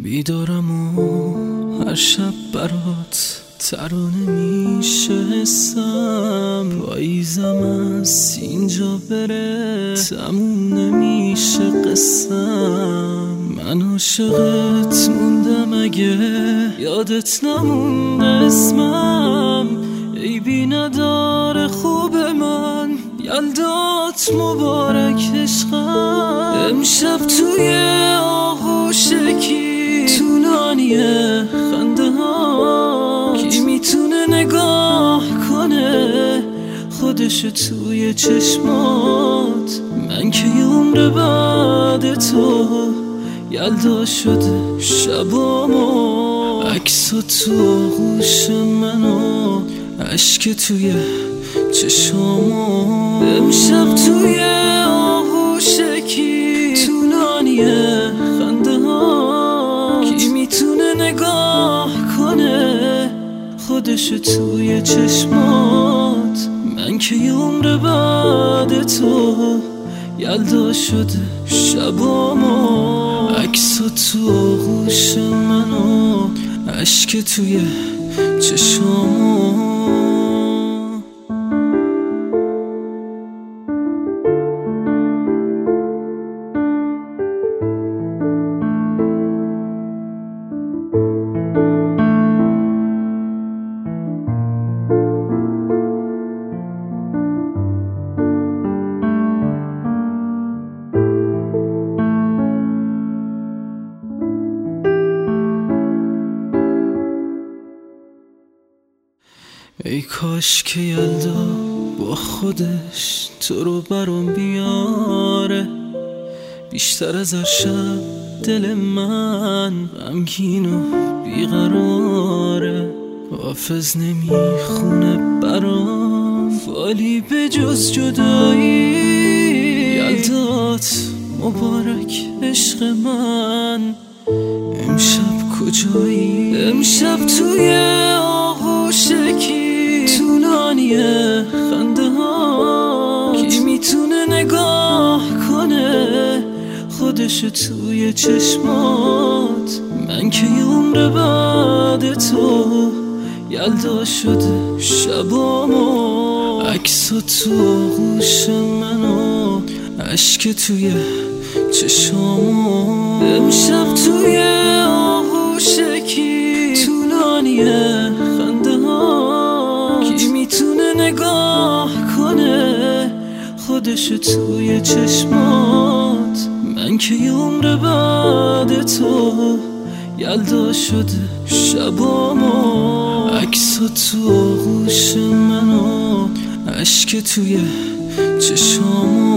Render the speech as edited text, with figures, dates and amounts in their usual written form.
بیدارم و هر شب برات ترانه میشه حسم، پاییزم از اینجا بره تموم نمیشه قصم. من عاشقت موندم اگه یادت نمونده اسمم، عیبی نداره خوب من، یلدات مبارک عشقم. امشب توی آغوشکی طولانیه خنده ها، کی میتونه نگاه کنه خودشو توی چشمات؟ من که یه عمر بعد تو یلدا شده شبامو، عکس تو آغوش منو، عشق توی چشامو. امشب توی آغوشکی طولانیه خنده ها، کی میتونه نگاه کنه خودشو توی چشمات؟ من که یه عمر بعد تو یلدا شده شبامو، عکس تو آغوش منو، عشق توی چشامو. ای کاش که یلدا با خودش تو رو برام بیاره، بیشتر از هر شب دل من غمگین و بیقراره. حافظ نمیخونه برام فالی به جز جدایی، یلدات مبارک عشق من. امشب کجایی؟ امشب توی آغوشکی طولانیه خنده ها، کی میتونه نگاه کنه خودشو توی چشمات؟ من که یه عمر بعد تو یلدا شده شبامو، عکس تو آغوش منو، عشق توی چشامو. امشب توی آغوشکی طولانیه خنده ها، کی میتونه نگاه کنه خودشو توی چشمات؟ من که یه عمر بعد تو یلدا شده شبامو، عکس تو آغوش منو، عشق توی چشامو.